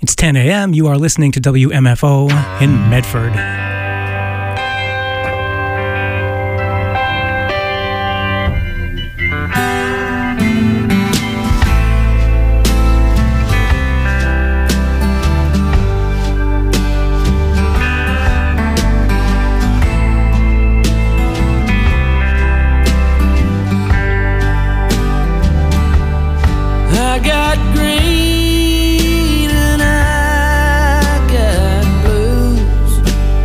It's 10 a.m. You are listening to WMFO in Medford. I got green and I got blues,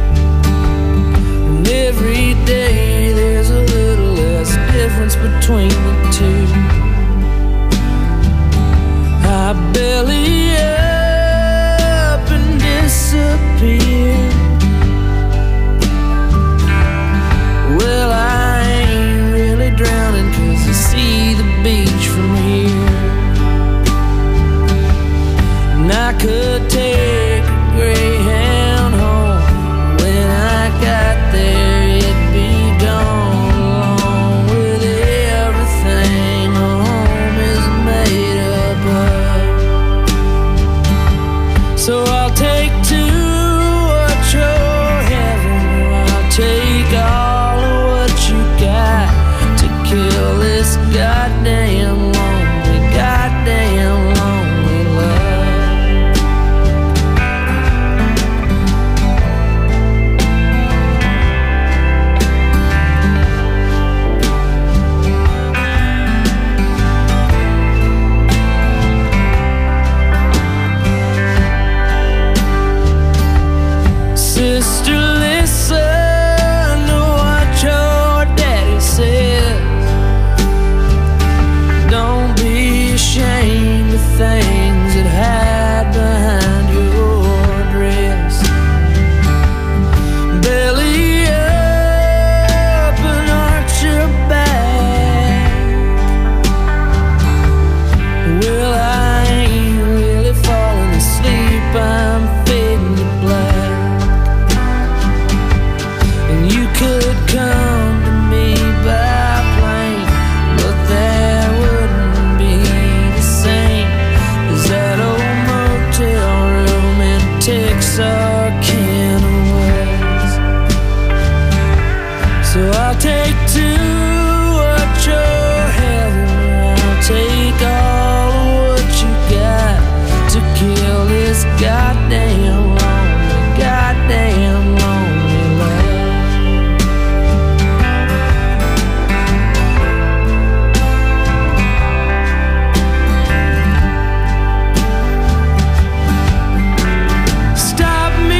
and every day there's a little less difference between the two. I belly up and disappear. Well, I ain't really drowning 'cause I see the beach from here. And I could take a Greyhound home. When I got there, it'd be gone, along with everything home is made up of. So I'll take two what you're having, or I'll take all of what you got to kill this goddamn lonely, goddamn lonely love. Sister, listen to what your daddy says. Don't be ashamed of things that hide behind your dress. Belly up and arch your back. Well, I ain't really falling asleep, I'm fading to black. And you could come to me by plane, but that wouldn't be the same as that old motel room in Texarkana West. So I'll take two what you're having, I'll take all of what you got to kill this goddamn lonely, goddamn lonely love. Stop me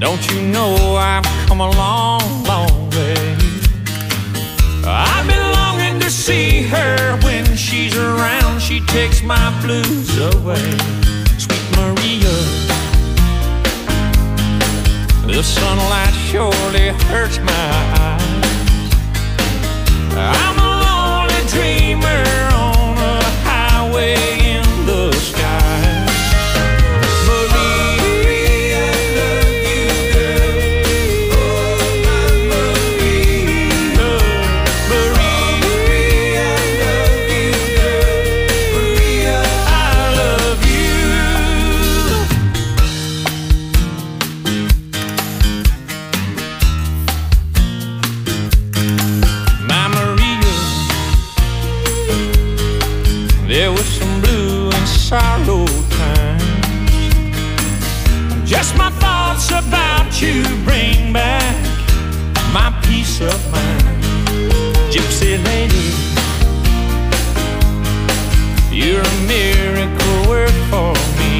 Don't you know I've come a long, long way? I've been longing to see her. When she's around, she takes my blues away. Sweet Maria, the sunlight surely hurts my eyes. I'm a lonely dreamer on a highway in the sky. Maria, I love you, girl. Oh, my Maria. Maria, I love you, girl. Maria, I love you. My Maria, there was some blue and sorrow times. Just my thoughts about you bring back my peace of mind. Gypsy lady, you're a miracle work for me.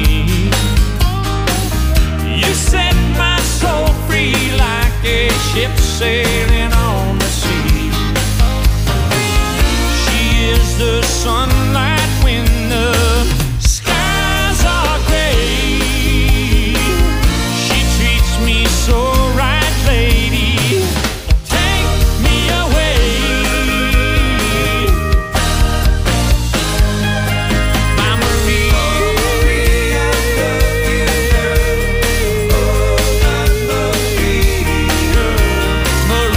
You set my soul free like a ship sailing on the sea. She is the sunlight when the skies are gray. She treats me so right, lady. Take me away. My Maria, I love you, girl. Oh, my Maria.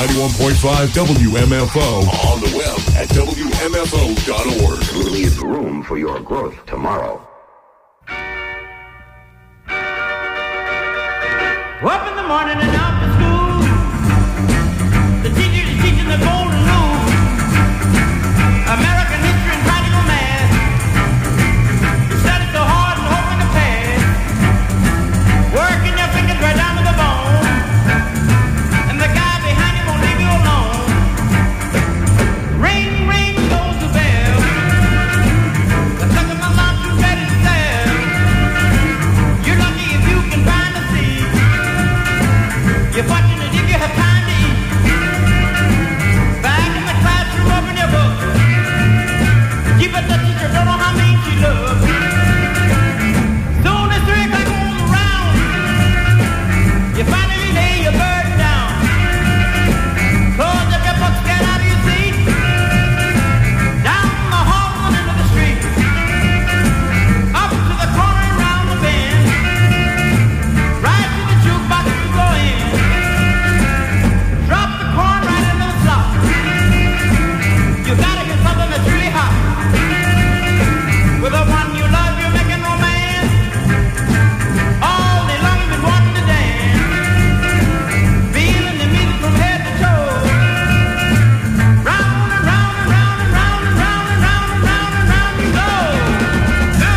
91.5 WMFO. On the web at WMFO.org. Leave room for your growth tomorrow. Up in the morning and out to school. The teacher is teaching the golden rule. American history and practical math. You study so hard and hoping to pass. Working your fingers right down to the bone. And the guy behind you won't leave you alone. Ring, ring goes the bell. The second my lunch is ready to sell. You're lucky if you can find a seat. You're fortunate if you have time to eat. Back in the classroom, open your book. Keep it the teacher, don't know how mean she looks. Soon as 3 o'clock rolls around, you finally lay your burden down. Close up your books, get out of your seat. Down the hall and into the street. Up to the corner and round the bend. Right to the jukebox you go in. Drop the corn right into the slot. You gotta get something that's really hot. With the one you love, you're making romance. All day long you've been wanting to dance. Feeling the music from head to toe. Round and round and round and round and round and round and round and round you go. Go.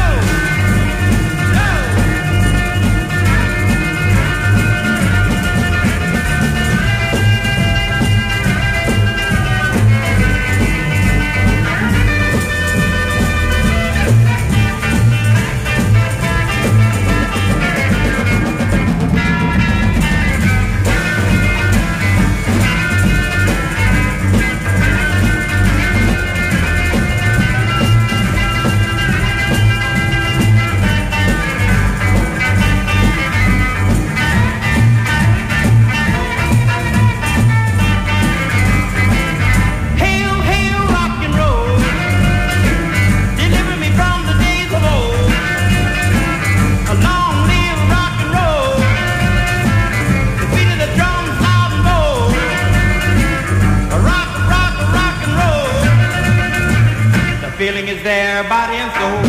Hail, hail, rock and roll. Deliver me from the days of old. A long live rock and roll. The beat of the drums loud and bold. A rock, rock, rock and roll. The feeling is there, body and soul.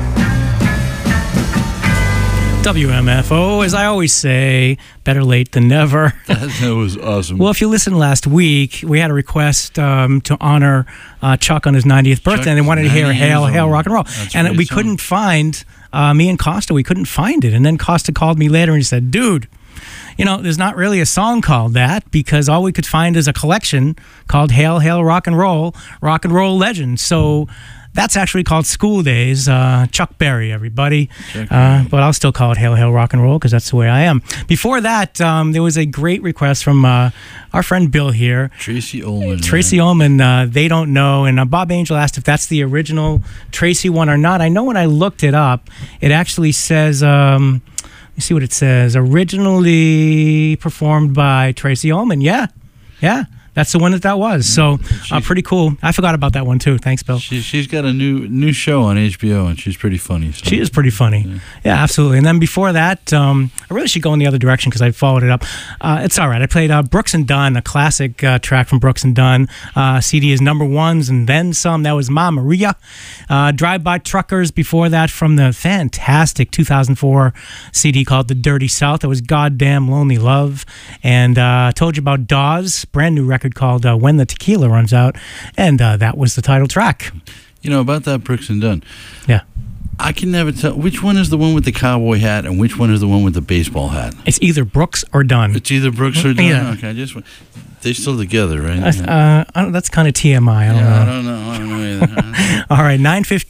WMFO, as I always say, better late than never. That was awesome. Well, if you listened last week, we had a request to honor Chuck on his 90th birthday, and they wanted to hear 90 Hail, years Hail, old. Rock and Roll. That's a And great we song. couldn't find, me and Costa, we couldn't find it. And then Costa called me later and he said, dude, you know, there's not really a song called that because all we could find is a collection called Hail, Hail, Rock and Roll Legends. So that's actually called School Days. Chuck Berry, everybody. But I'll still call it Hail, Hail, Rock and Roll because that's the way I am. Before that, there was a great request from our friend Bill here. Tracy Ullman. Tracy Ullman, They Don't Know. And Bob Angel asked if that's the original Tracy one or not. I know when I looked it up, it actually says, let me see what it says. Originally performed by Tracy Ullman. Yeah. That's the one that was. So pretty cool. I forgot about that one too. Thanks, Bill. She's got a new show on HBO, and she's pretty funny. So. She is pretty funny. Yeah, absolutely. And then before that, I really should go in the other direction because I followed it up. It's all right. I played Brooks and Dunn, a classic track from Brooks and Dunn. CD is number ones and then some. That was Ma Maria. Drive-By Truckers before that from the fantastic 2004 CD called The Dirty South. That was Goddamn Lonely Love. And told you about Dawes, brand new record called When the Tequila Runs Out. And that was the title track. You know, about that Brooks and Dunn. Yeah. I can never tell which one is the one with the cowboy hat and which one is the one with the baseball hat. It's either Brooks or Dunn. It's either Brooks or Dunn? Yeah. Okay, they're still together, right? I don't, that's kind of TMI. I don't know. I don't know either. All right,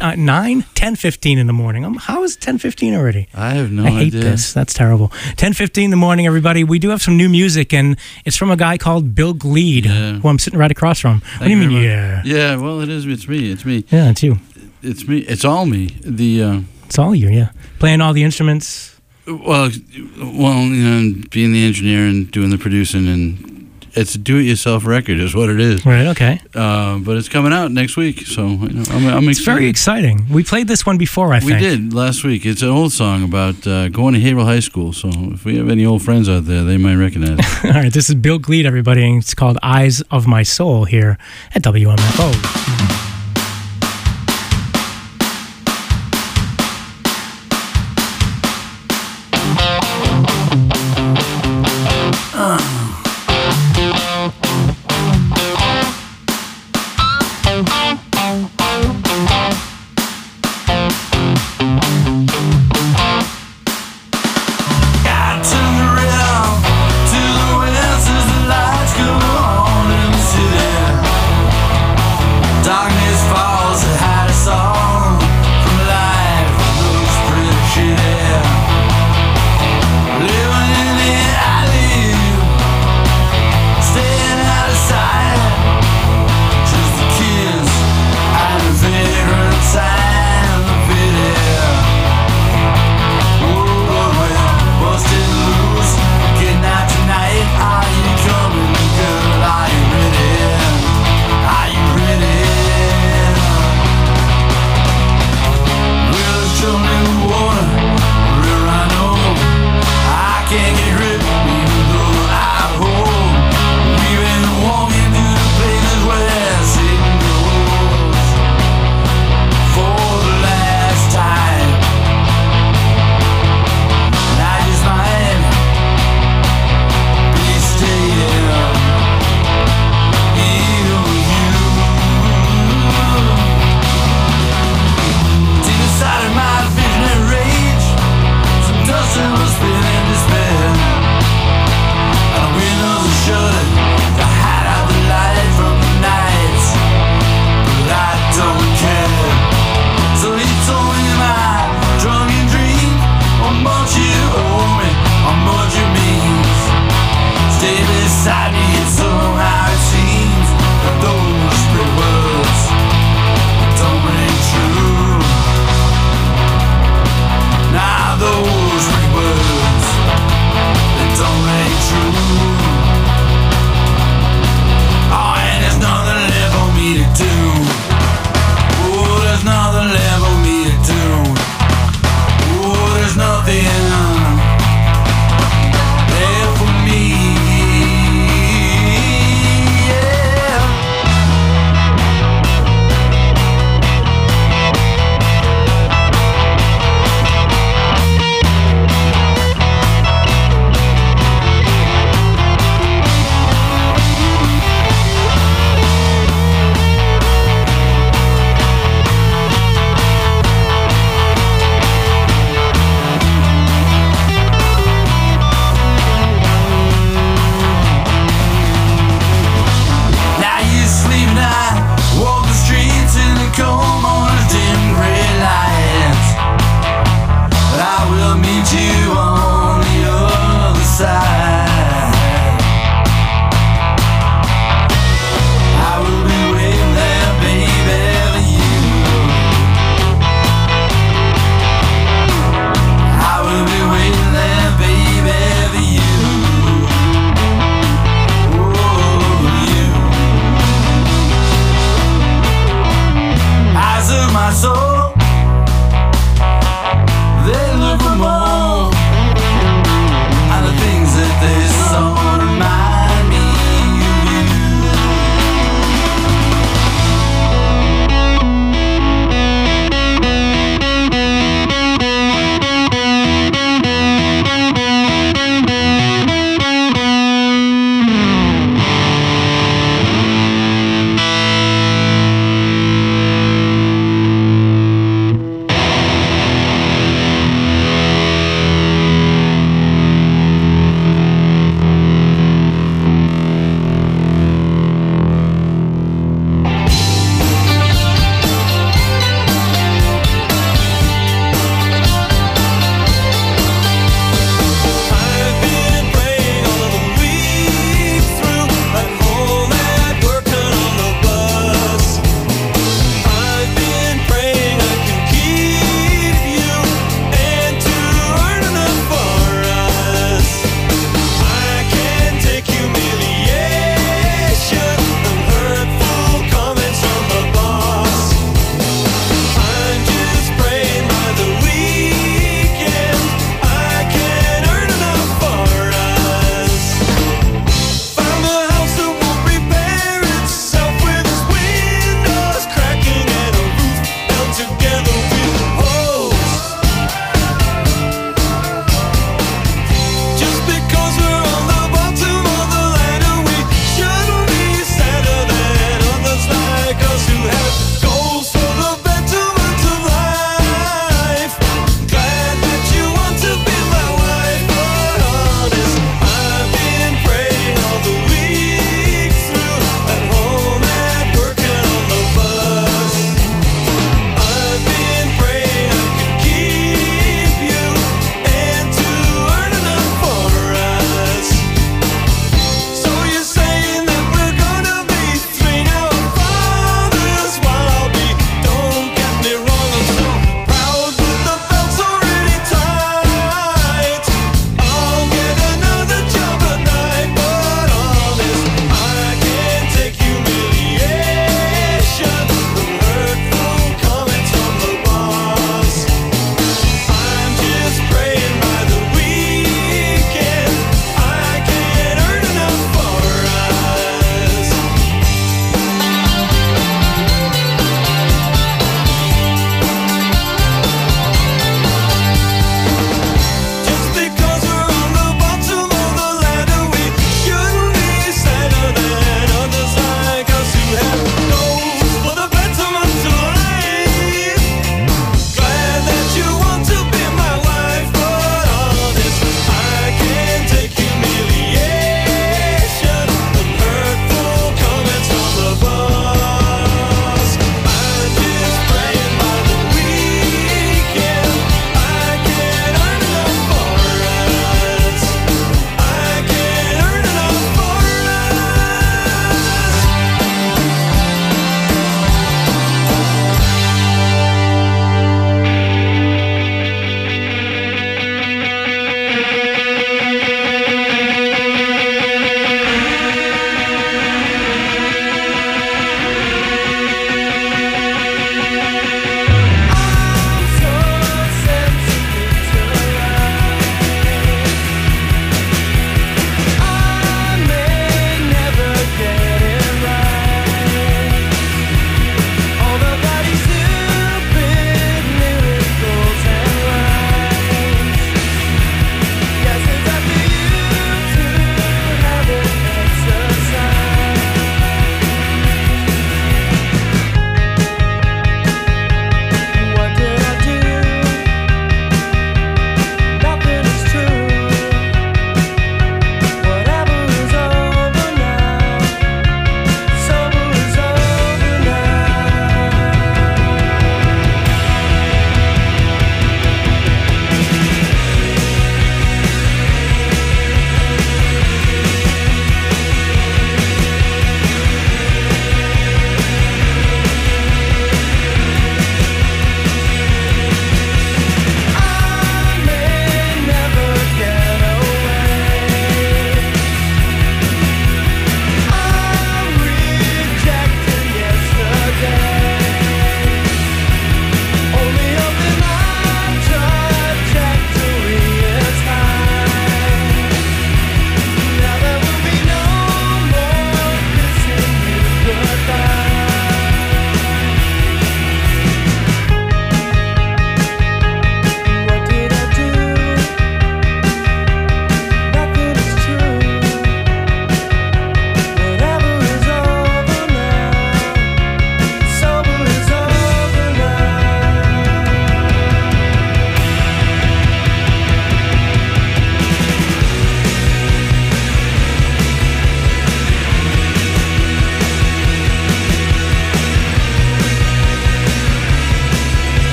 10:15 in the morning. How is 10:15 already? I have no I hate idea. this. That's terrible. 10:15 in the morning, everybody. We do have some new music, and it's from a guy called Bill Gleed, who I'm sitting right across from. What do you mean, yeah? Yeah, well, it is. It's me. It's me. Yeah, it's you. It's me. It's all me. It's all you, yeah. Playing all the instruments. Well, you know, being the engineer and doing the producing and It's a do-it-yourself record, is what it is. Right. Okay. But it's coming out next week, so I'm It's very exciting. We played this one before, I think. We did last week. It's an old song about going to Haverhill High School. So if we have any old friends out there, they might recognize it. All right. This is Bill Gleed, everybody, and it's called "Eyes of My Soul" here at WMFO. Time video.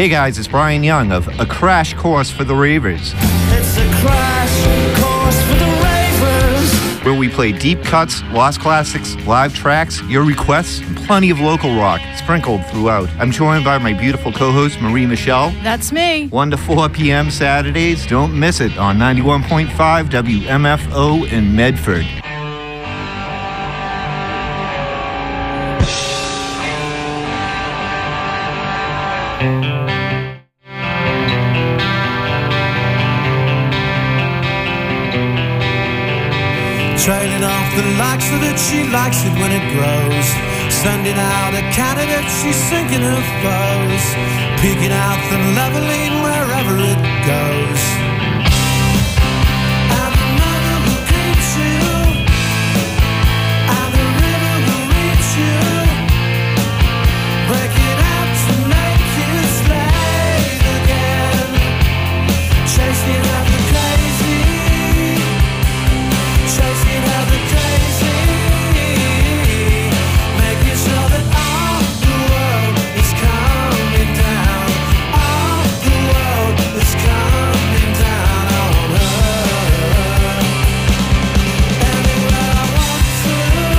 Hey guys, it's Brian Young of A Crash Course for the Ravers, It's a crash course for the ravers. where we play deep cuts, lost classics, live tracks, your requests, and plenty of local rock sprinkled throughout. I'm joined by my beautiful co-host Marie Michelle. That's me. 1 to 4 p.m. Saturdays. Don't miss it on 91.5 WMFO in Medford. Trailing off the likes of it, she likes it when it grows. Sending out a candidate, she's sinking her foes. Peeking out the leveling wherever it goes. And the mother will greet you, and the river will reach you, breaking out to make you slave again. Chasing after crazy, chasing after crazy, making sure that all the world is coming down. All the world is coming down on her. Anywhere I want to,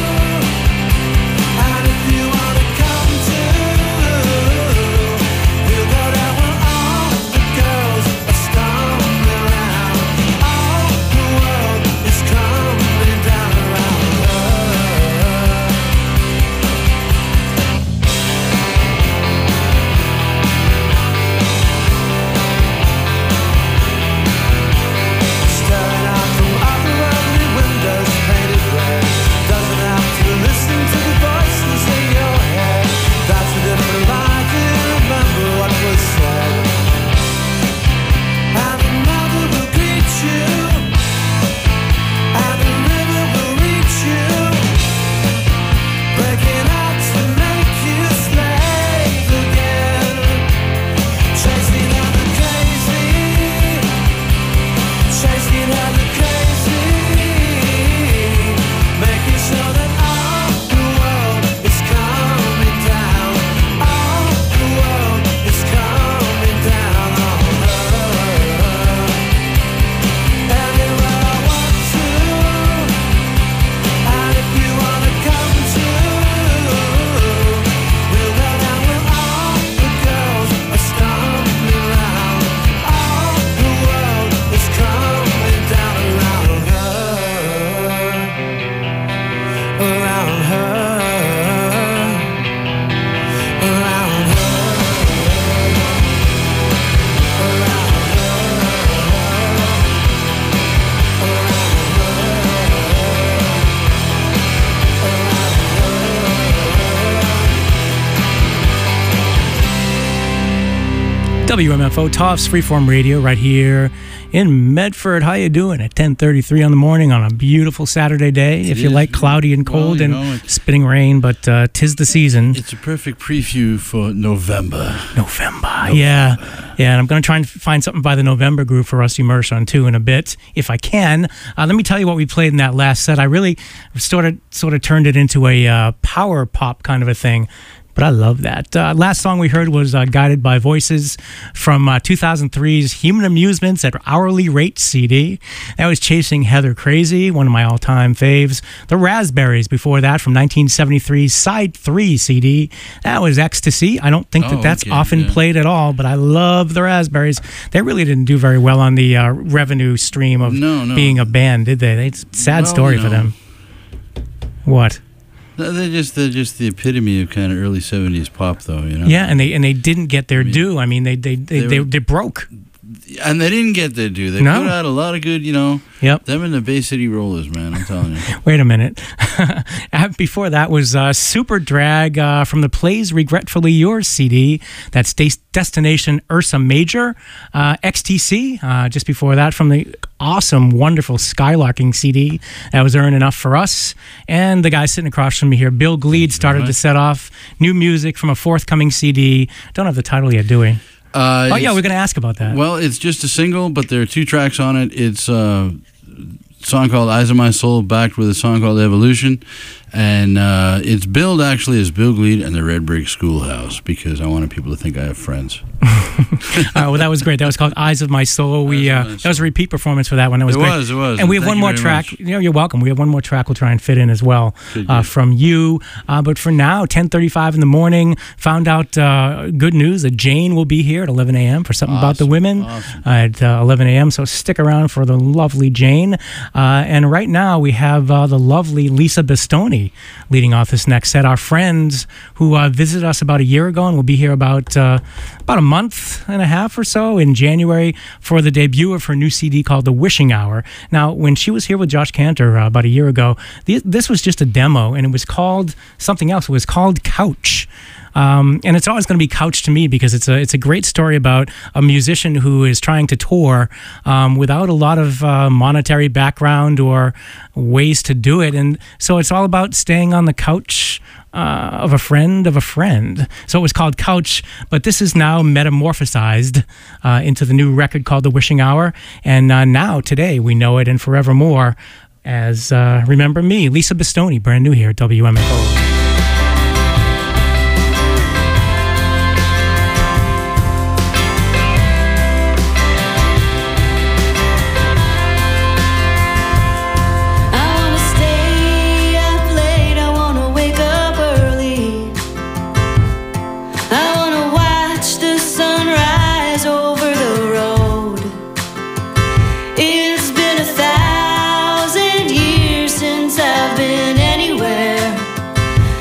and if you wanna come too, we'll go down where all the girls are stumbling around. All the world is coming down around her. Staring out from otherworldly windows painted red. Doesn't have to listen to the voices in your head. That's a different line to remember what was said. And the mother will greet you, and the river will reach you, breaking out to make you slave again. Chasing after crazy, chasing after crazy, making sure that all the world is coming down. All the world is coming down on her. Anywhere I want to, and if you wanna come too, we'll go down where all the girls are stumbling around. All the world is coming down around her, around her, around her, WMFO Toffs Freeform Radio right here in Medford. How you doing at 10:33 on the morning on a beautiful Saturday day? If you is. like cloudy and cold Well, you and know, it's- spitting rain, but 'tis the season. It's a perfect preview for November. November. Yeah. And I'm going to try and find something by the November group for Rusty Mershon too in a bit, if I can. Let me tell you what we played in that last set. I really sort of turned it into a power pop kind of a thing. But I love that. Last song we heard was Guided by Voices from 2003's Human Amusements at Hourly Rate CD. That was Chasing Heather Crazy, one of my all-time faves. The Raspberries before that from 1973's Side 3 CD. That was Ecstasy. I don't think that's often played at all, but I love the Raspberries. They really didn't do very well on the revenue stream of being a band, did they? It's a sad story for them. What? No, they're just the epitome of kind of early '70s pop, though. You know. Yeah, and they didn't get their due. I mean, they broke. And they didn't get their due. They put out a lot of good, Yep. Them and the Bay City Rollers, man, I'm telling you. Wait a minute. Before that was Super Drag from the Plays Regretfully Yours CD. That's Destination Ursa Major. XTC, just before that from the awesome, wonderful Skylarking CD. That was Earn Enough for Us. And the guy sitting across from me here, Bill Gleed, started to set off new music from a forthcoming CD. Don't have the title yet, do we? We're going to ask about that. Well, it's just a single, but there are 2 tracks on it. It's a song called Eyes of My Soul, backed with a song called Evolution. And it's billed actually as Bill Gleed and the Red Brick Schoolhouse because I wanted people to think I have friends. Well, that was great. That was called Eyes of My Soul. That was a repeat performance for that one. It was great. It was. And we have one more track. You're welcome. We have one more track we'll try and fit in as well from you. But for now, 10:35 in the morning, found out good news that Jane will be here at 11 a.m. for something about the women at 11 a.m. So stick around for the lovely Jane. And right now we have the lovely Lisa Bastoni leading off this next set. Our friends who visited us about a year ago and will be here about a month and a half or so in January for the debut of her new CD called The Wishing Hour. Now, when she was here with Josh Cantor about a year ago, this was just a demo, and it was called something else. It was called Couch. And it's always going to be Couch to me because it's a great story about a musician who is trying to tour without a lot of monetary background or ways to do it. And so it's all about staying on the couch of a friend of a friend. So it was called Couch, but this is now metamorphosized into the new record called The Wishing Hour. And now, today, we know it and forevermore as Remember Me. Lisa Bastoni, brand new here at WMFO. It's been 1,000 years since I've been anywhere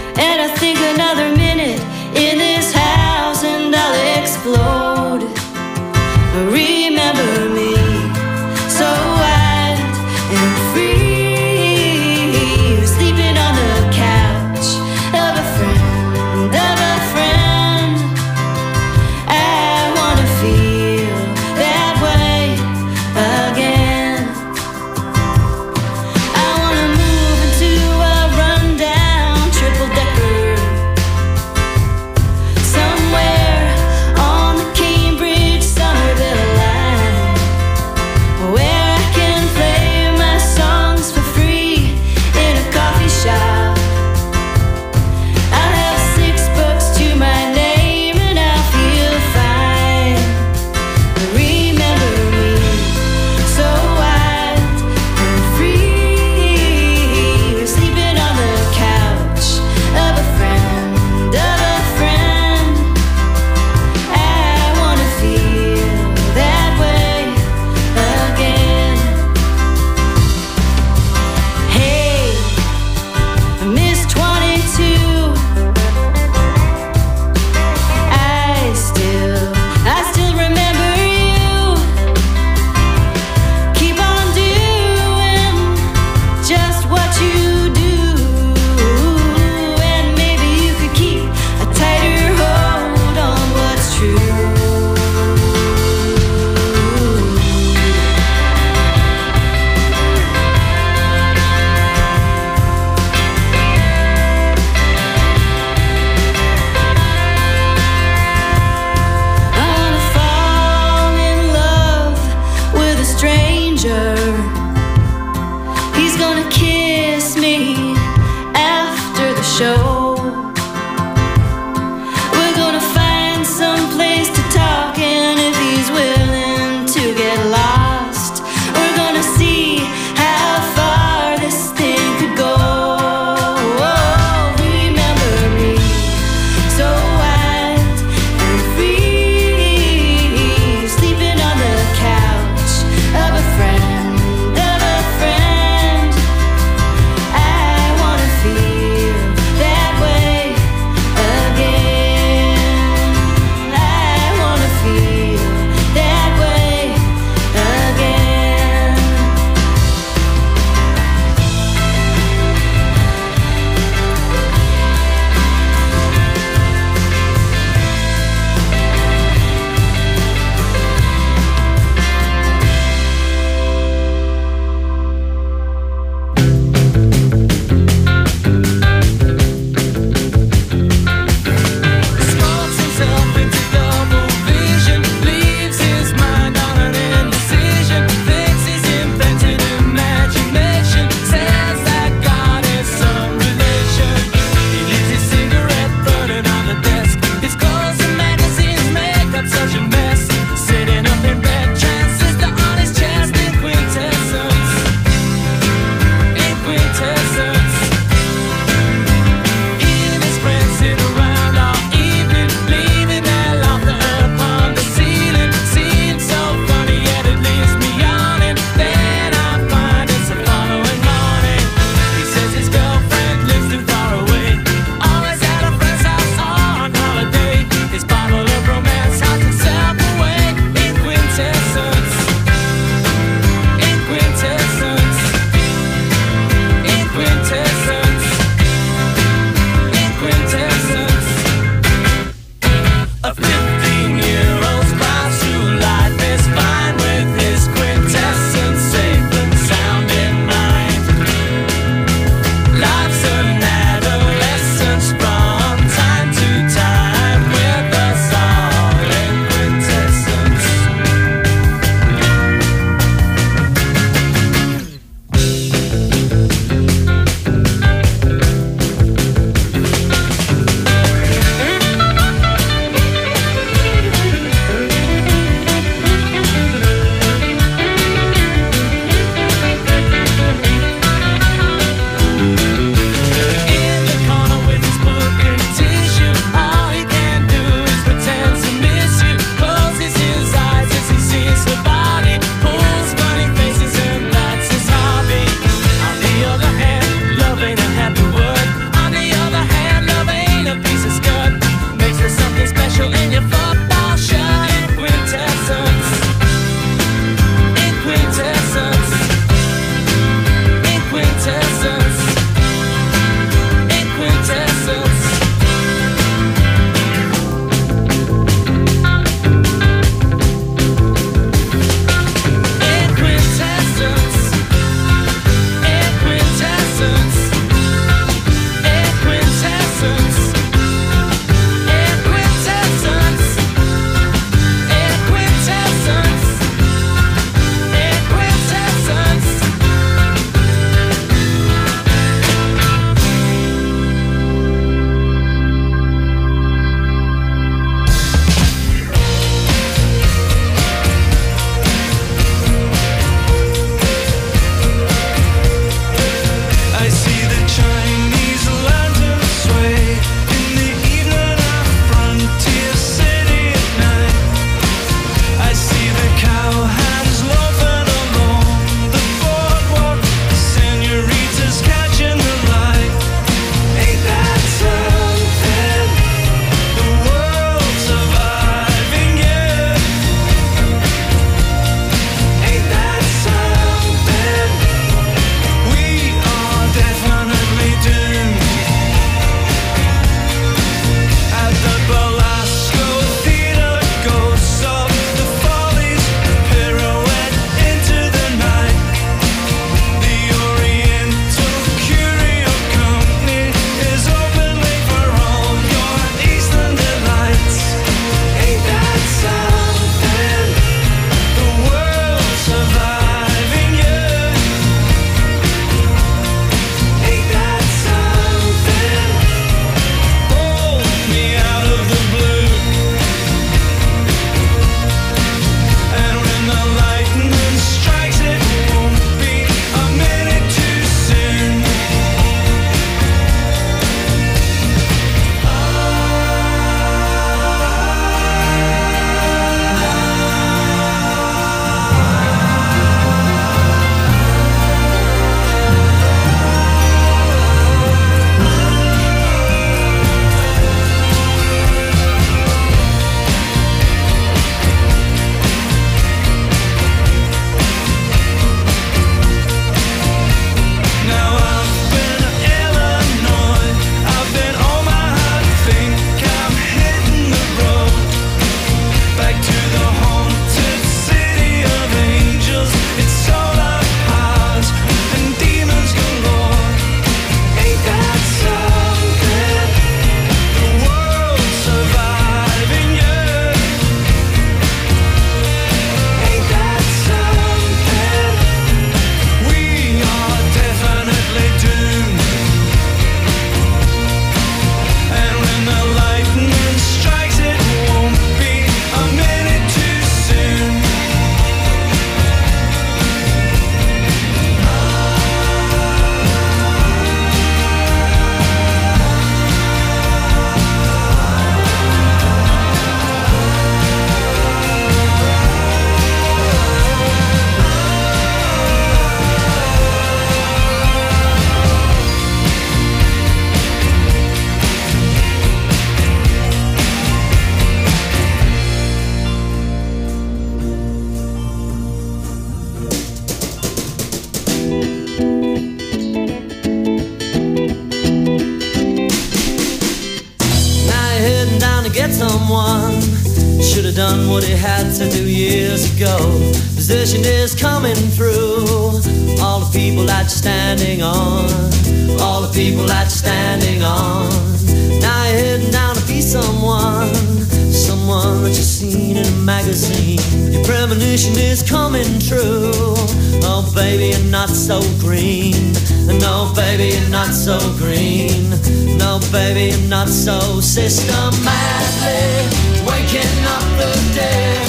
what he had to do years ago. Position is coming through. All the people that you're standing on, all the people that you're standing on. Now you're heading down to be someone, someone that you've seen in a magazine. Your premonition is coming true. Oh baby, you're not so green. No baby, you're not so green. No baby, you're not so systematically waking up the dead.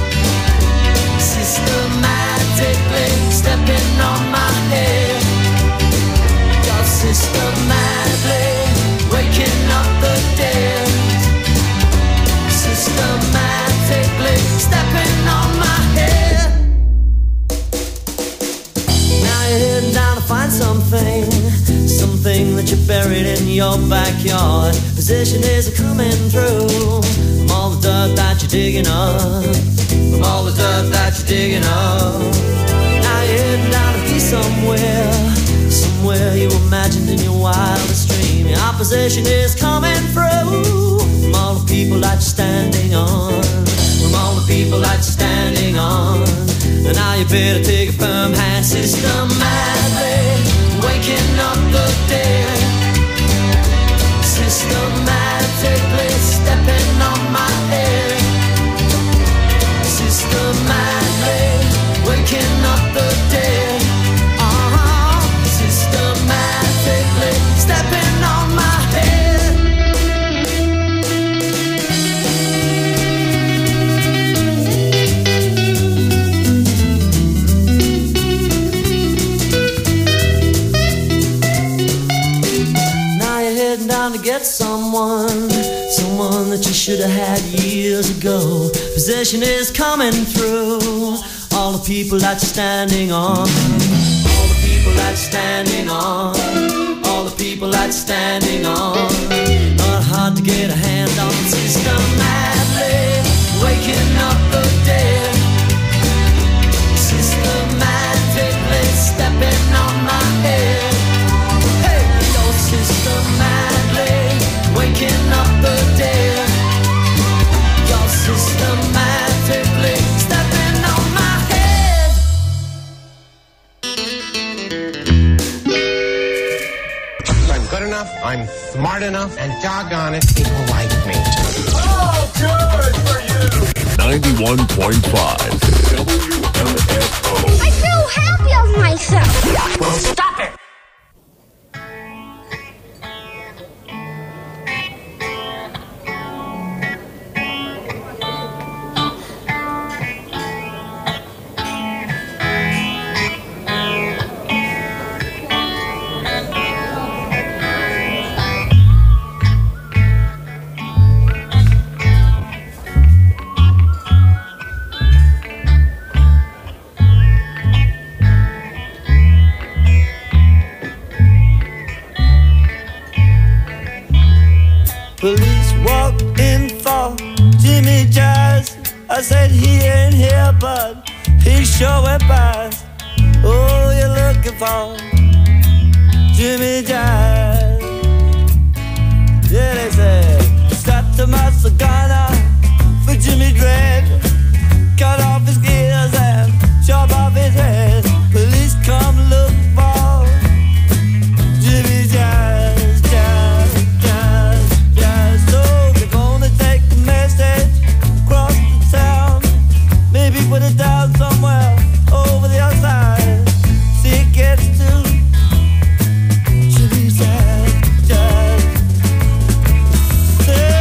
Systematically stepping on my head. You're systematically waking up the dead. Systematically stepping on my head. Now you're heading down to find something, something that you buried in your backyard. Position is coming through. From all the dirt that you're digging up, from all the dirt that you're digging up. Now you're heading down to be somewhere, somewhere you imagined in your wildest dream. Your opposition is coming through. From all the people that you're standing on, from all the people that you're standing on. And now you better take a firm hand. Systematically waking up the dead. Systematically stepping on my head. Systematically waking up the dead. Systematically stepping on my head. Now you're heading down to get someone, someone that you should have had years ago. Possession is coming through. All the people that you're standing on, all the people that you're standing on, all the people that you're standing on. Not hard to get a hand on. Systematically waking up the dead. Systematically stepping on my head. Hey, you're systematically waking up the dead. You're systematically stepping on my head. I'm good enough, I'm smart enough, and doggone it, people like me. Oh, good for you! 91.5 WMFO. I feel happy of myself. Well, stop it! Police walked in for Jimmy Jazz. I said he ain't here, but he sure went past. Oh, you're looking for Jimmy Jazz. Yeah, they said, stop the Massagana for Jimmy Dread. Cut off his ears and chop off his head. Police come look for Jimmy Jazz, Jazz, Jazz, Jazz. So they're gonna take the message across the town, maybe put it down somewhere over the other side. See it gets to Jimmy Jazz, Jazz. Yeah.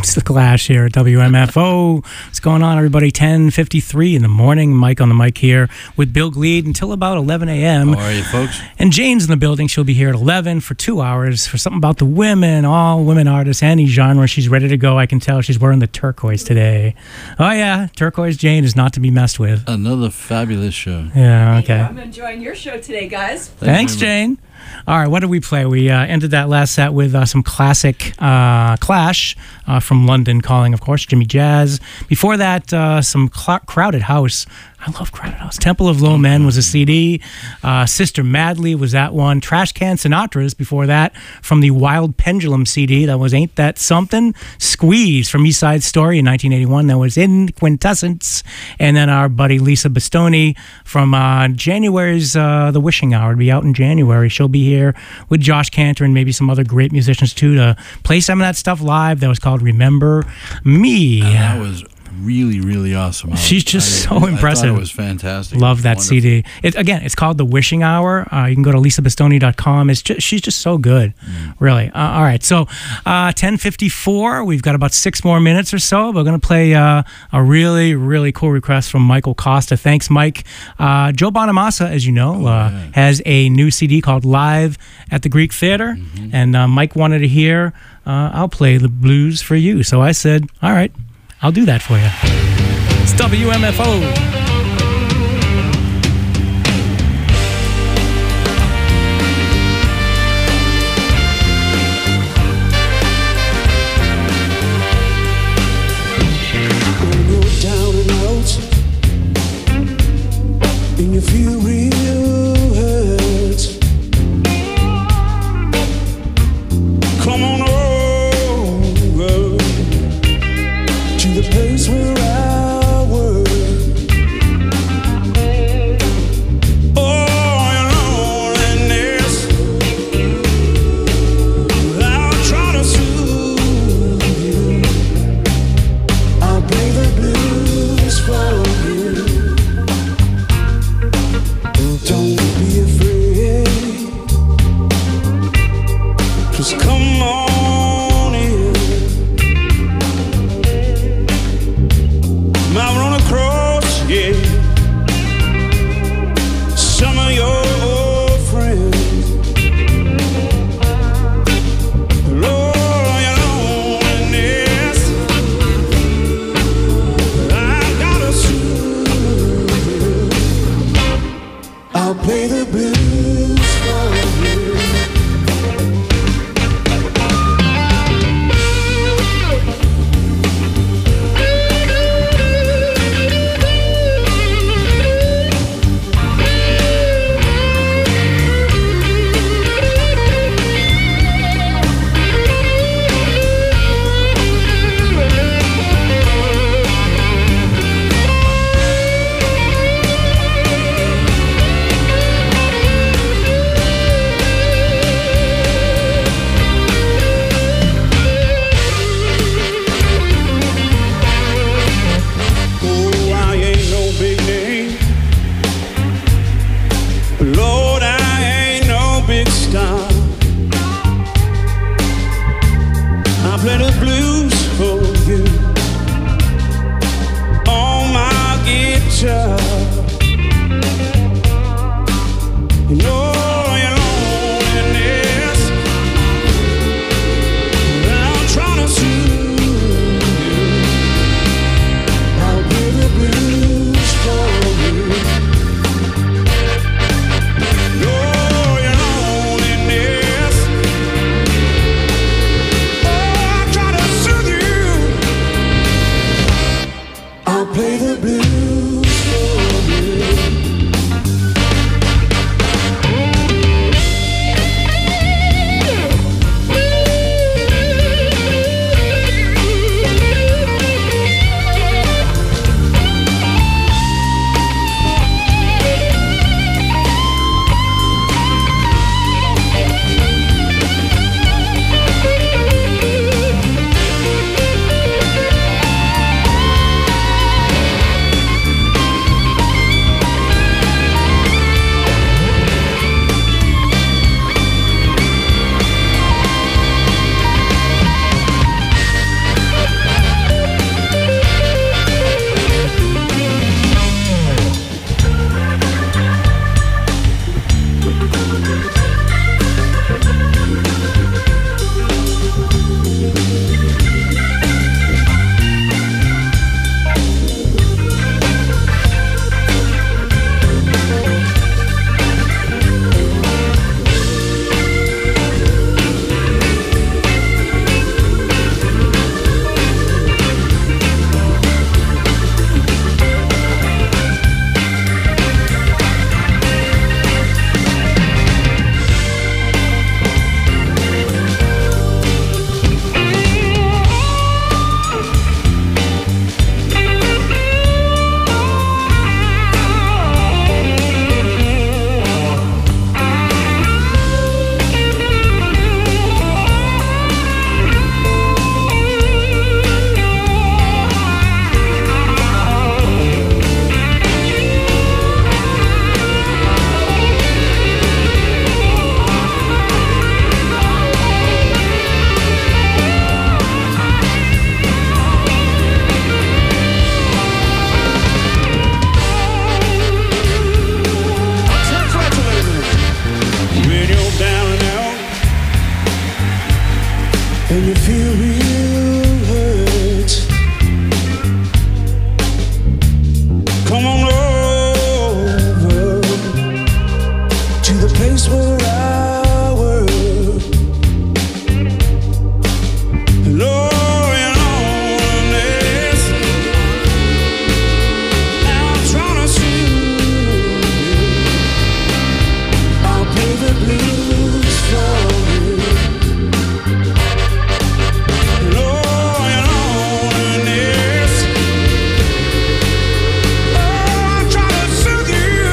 It's The Clash here at WMFO. What's going on, everybody? 10:53 in the morning. Mike on the mic here with Bill Gleed until about 11 a.m. How are you, folks? And Jane's in the building. She'll be here at 11 for 2 hours for something about the women, all women artists, any genre. She's ready to go. I can tell she's wearing the turquoise today. Oh, yeah. Turquoise Jane is not to be messed with. Another fabulous show. Yeah, okay. I'm enjoying your show today, guys. Thanks, Jane. All right, what did we play? We ended that last set with some classic Clash from London Calling, of course, Jimmy Jazz. Before that, some Crowded House. I love Crowded House. Temple of Low Men was a CD. Sister Madly was that one. Trash Can Sinatras before that from the Wild Pendulum CD. That was Ain't That Something. Squeeze from East Side Story in 1981. That was In Quintessence. And then our buddy Lisa Bastoni from January's The Wishing Hour. It'll be out in January. She'll be here with Josh Cantor and maybe some other great musicians too to play some of that stuff live. That was called Remember Me. That was really, really awesome. She's just so impressive. I thought it was fantastic. Love that Wonderful. CD. It's called The Wishing Hour. You can go to lisabastoni.com. She's just so good, really. All right, so 10:54. We've got about 6 more minutes or so. We're going to play a really, really cool request from Michael Costa. Thanks, Mike. Joe Bonamassa, as you know, has a new CD called Live at the Greek Theater, and Mike wanted to hear I'll Play the Blues for You. So I said, all right, I'll do that for you. It's WMFO. And you feel real hurt, come on over to the place where I work. Oh, your loneliness, I'll try to soothe you. I'll play the blues for you. Don't be afraid, just come on in. Might run across, yeah, some of your old friends. Lord, your loneliness, I gotta soothe you. I'll play the